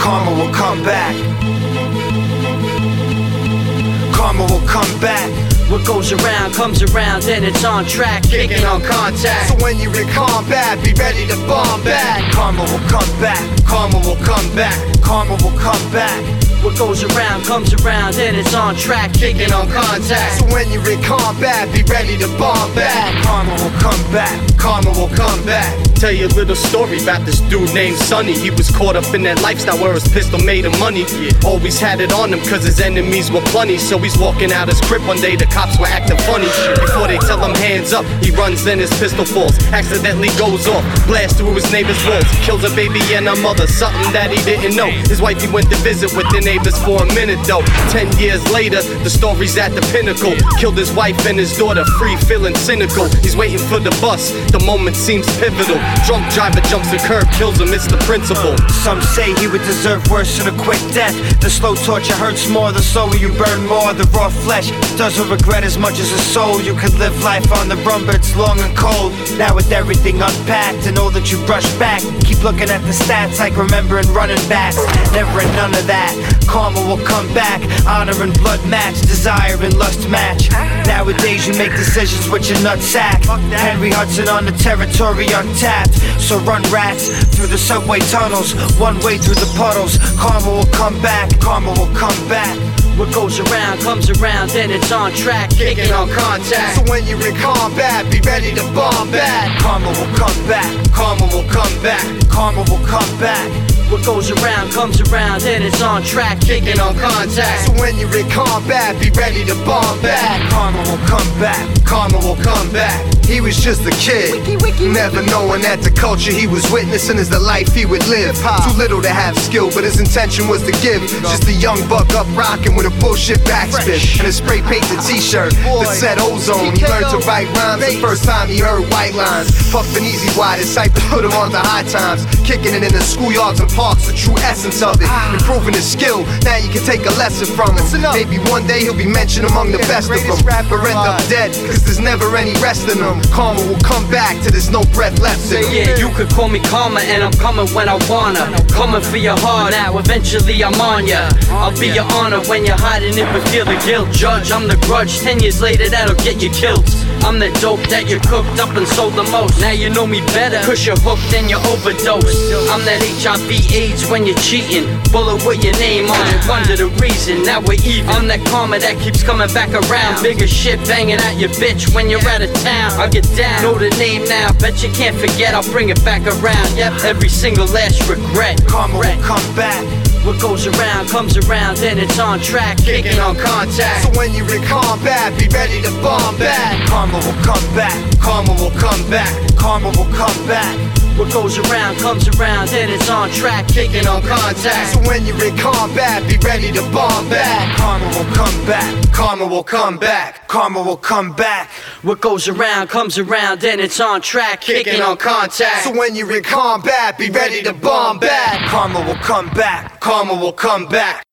Karma will come back. Karma will come back. What goes around comes around, and it's on track, kicking on contact. So when you're in combat, be ready to bomb back. Karma will come back. Karma will come back. Karma will come back. What goes around comes around, and it's on track, kicking on contact. So when you're in combat, be ready to bomb back. Karma will come back. Karma will come back. Tell you a little story about this dude named Sonny. He was caught up in that lifestyle where his pistol made him money. Always had it on him cause his enemies were plenty. So he's walking out his crib one day, the cops were acting funny. Before they tell him hands up, he runs, then his pistol falls, accidentally goes off, blasts through his neighbor's walls, kills a baby and a mother, something that he didn't know. His wife, he went to visit with the neighbors for a minute though. 10 years later, the story's at the pinnacle. Killed his wife and his daughter, free, feeling cynical. He's waiting for the bus, the moment seems pivotal. Drunk driver jumps the curb, kills him, it's the principle. Some say he would deserve worse than a quick death. The slow torture hurts more, the slower you burn more. The raw flesh doesn't regret as much as a soul. You could live life on the run, but it's long and cold. Now with everything unpacked and all that you brush back, keep looking at the stats like remembering running backs. Never in none of that. Karma will come back. Honor and blood match, desire and lust match. Nowadays you make decisions with your nutsack. Henry Hudson on the territory untapped. So run rats through the subway tunnels, one way through the puddles. Karma will come back. Karma will come back. What goes around comes around, and it's on track, kicking on contact. So when you're in combat, be ready to bomb back. Karma will come back. Karma will come back. Karma will come back. What goes around comes around, and it's on track, kicking on contact. So when you're in combat, be ready to bomb back. Karma will come back. Karma will come back. He was just a kid, never knowing that the culture he was witnessing is the life he would live. Too little to have skill, but his intention was to give. Just a young buck up rocking with a bullshit backspin and a spray painted t-shirt that said ozone. He learned to write rhymes the first time he heard white lines. Puffin' easy wide, his Cypress put him on the high times. Kicking it in the schoolyards and parks, the true essence of it. Improving his skill, now you can take a lesson from him. Maybe one day he'll be mentioned among the best of them, but end up dead, cause there's never any rest in them. Karma will come back till there's no breath left in him. Yeah, you could call me karma, and I'm coming when I wanna. Coming for your heart, now eventually I'm on ya. I'll be your honor when you're hiding it but feel the guilt. Judge, I'm the grudge, 10 years later that'll get you killed. I'm the dope that you cooked up and sold the most. Now you know me better, cause you're hooked and you overdose. I'm that HIV AIDS when you're cheating. Bullet with your name on it, wonder the reason, now we're even. I'm that karma that keeps coming back around. Bigger shit banging at your bitch when you're out of town. I'll get down, know the name now, bet you can't forget. I'll bring it back around, yep, every single last regret. Karma will come back. What goes around comes around, and it's on track, kicking on contact. So when you're in combat, be ready to bomb back. Karma will come back. Karma will come back. Karma will come back. What goes around comes around, and it's on track, kicking on contact. So when you're in combat, be ready to bomb back. Karma will come back. Karma will come back. Karma will come back. What goes around comes around, and it's on track, kicking on contact. So when you're in combat, be ready to bomb back. Karma will come back. Karma will come back.